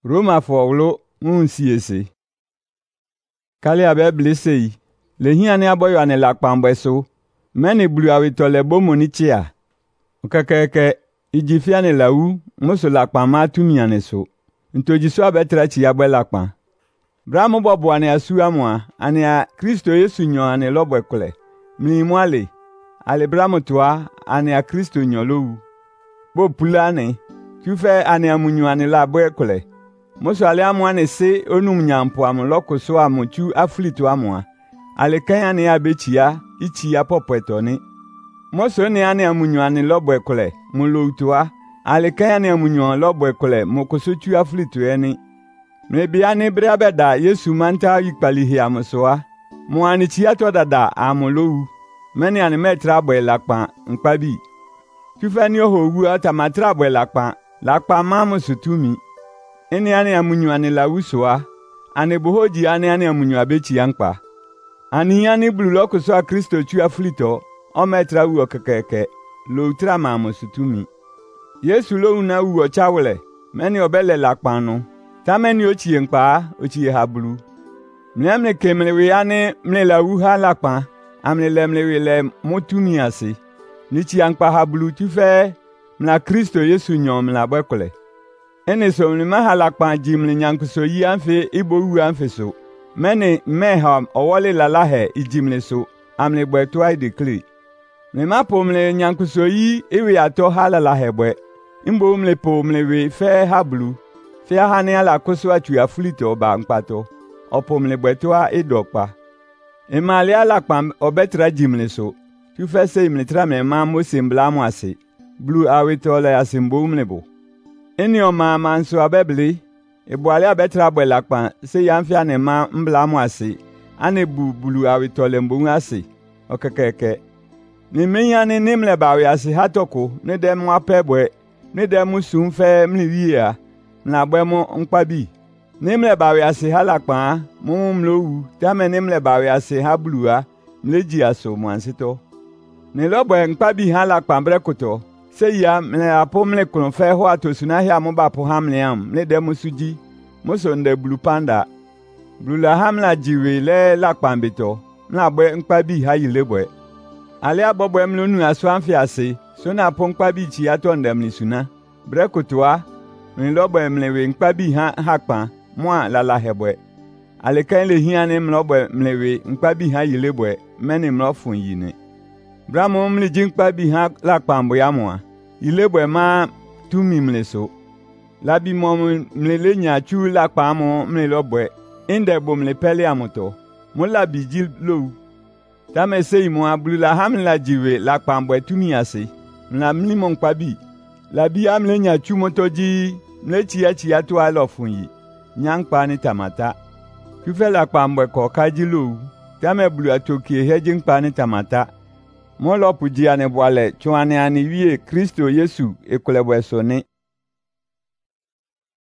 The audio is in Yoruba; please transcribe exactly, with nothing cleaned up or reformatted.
Roma fowlo nsiese. Kali abe blessei. Le hiane aboyo ane lakpambweso. Meni blu awitole bomo nichia. Ukakeke ijifiane lawu muso lakpama tumiane so. Ntojiso abetra chi yabwe lakpan. Bramo bobo ane asu amwa ane a Kristo Yesu nyo ane lobwe kule. Mni mwale. Ale bramo toa ane a Kristo nyo lowu. Bo pulane. Tufe ane amunyo ane labwe kule. Moso ale amwane se onum nyampo amloko so amuchu aflitu amwa. Ale kanya ne abechia ichi ya popwetoni. Moso ne ane amunyo ane lobwe kule muloutua. Ale kanya ne amunyo lobwe kule mokosochu aflitu eni. Mebi ane breabeda Yesu manta yikpalihi amusoa. Mwani chiato dada amulou. Meni ane metra bwe lakpan nkpabi. Tufani oho wu atamatra bwe lakpan. Lakpan mamu sutumi. Eni ane amunyo ane la usoa. Ane bohoji ane ane amunyo abechi yankpa. Ani ane blu loko so a Kristo chu aflito. Ometra uo kekeke. Lo utra mamu sutumi. Yesu lo una uo chawele. Meni obele lakpanu. Tameni ochi yankpa. Ochi hablu. Mlemle kemlewe ane mle la uha lakpan. Amle lemlewe le motumi ase. Nichi yankpa hablu tufe. Mla Kristo Yesu nyom la bwekole. Ene so mni maha lakpan jimli nyankuso yi anfe ibo wu anfe so. Mene meha owole lalahe ijimli so. Amli bwe tuwa idekli. Mle mapo mle nyankuso yi iwe ato halalahe bwe. Imbo mle po mle we fe hablu. Fe hane ala koso atu ya fulito ba nkpato. Opo mle bwe tuwa idokpa. Emali alakpan obetra jimli so. Tu fe se imli tra mle ma mo simbla mwase. Blu awitole asimbo mle bo. Eni oma manso abebli, ebuale abetra bwe lakpan, se yanfi ane ma mbla mwase, ane bu bulu awitole mbungu ase, okekeke. Ni menyane nimle bawe ase hatoko, ne de mwa pebwe, ne de musu mfe mliwia, mla bwe mo nkpabi. Nimle bawe ase halakpan, mumu mlowu, tame nimle bawe ase habluwa, mleji aso mwansito. Nilo bwe nkpabi halakpan brekoto, se ya mle apo mle klonfe ho atosuna hia mo ba po hamle am mle de musuji moso nde blu panda blu la hamla jiwe le lakpambito mla bwe nkpabi ha yilebwe ale abobwe mle nu aso amfi ase so na po nkpabi chi ato ndem ni suna brekotoa mle lobwe mle we nkpabi ha hakpan mo la la hebwe ale kan le hiane mle lobwe mle we nkpabi ha yilebwe meni mle fun yine Bramo mli jinkpa bi ha lakpambo ya mwa. Ilebwe ma tumi mle so. Labi mo mle le nyachu lakpamo mle lobwe. Inde bo mle pele amoto. Mo labi jil lo. Tame se imo ablu la hamle la jiwe lakpambo tumi ase. Mla mli monkpa bi. Labi amle nyachu motoji mle chia chia to alofun yi. Nyankpa ni tamata. Kufe lakpambo ko kaji lo. Tame blu atokie he jinkpa ni tamata. Molo puji ane bwale chwane ani wiye Kristo Yesu ekulebwe soni.